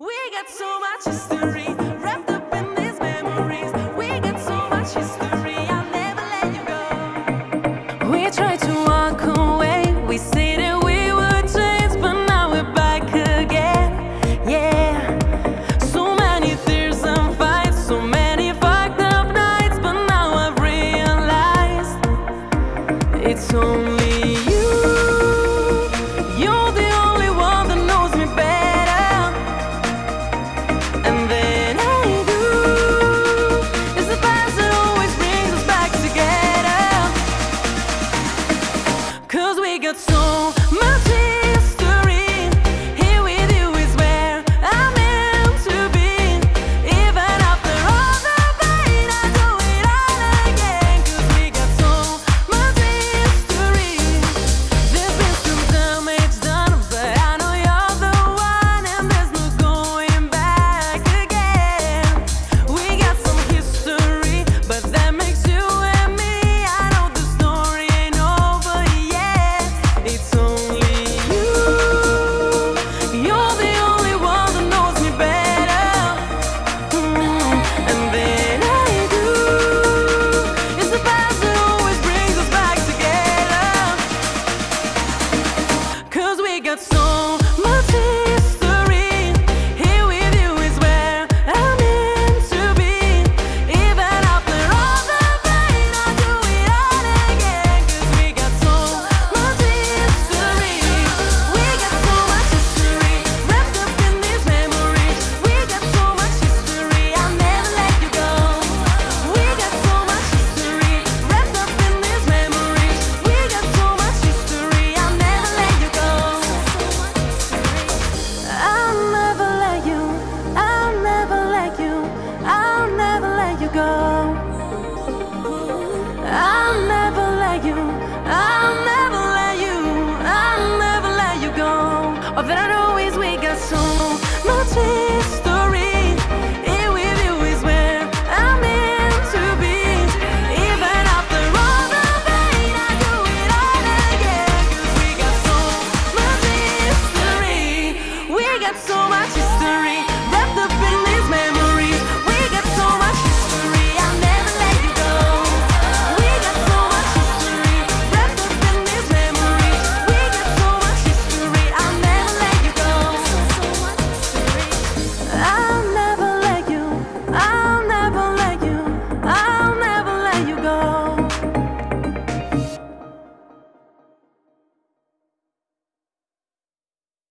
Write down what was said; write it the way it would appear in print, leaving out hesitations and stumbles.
We got so much history wrapped up in these memories. We got so much history, I'll never let you go. We tried to walk away, we said that we would change, but now we're back again. Yeah, so many tears and fights, so many fucked up nights, but now I've realized it's only you. You're the only one that knows me better. And then I do. It's the past that always brings us back together. 'Cause we got so much history. Here with you is where I'm meant to be. Even after all the pain, I do it all again. 'Cause we got so much history. There's been some damage done, but I know you're the one, and there's no going back again. We got some history, but that makes you and me. I know the story ain't over yet. It's only you. You're the only one that knows me better. And then I do. It's the past that always brings us back together. 'Cause we got so much history. Here with you is where I'm meant to be. Even after all the pain, I do it all again. 'Cause we got so much history. We got so much history wrapped up in these memories. We got so much history, I'll never let you go. We got so much history wrapped up in these memories. We got so much history, I'll never let you go. I'll never let you, I'll never let you, I'll never let you go. I'll never let you, I'll never let you, I'll never let you go. All that I know is we got so much history. Here with you is where I'm meant to be. Even after all the pain, I do it all again. 'Cause we got so much history. We got so much history.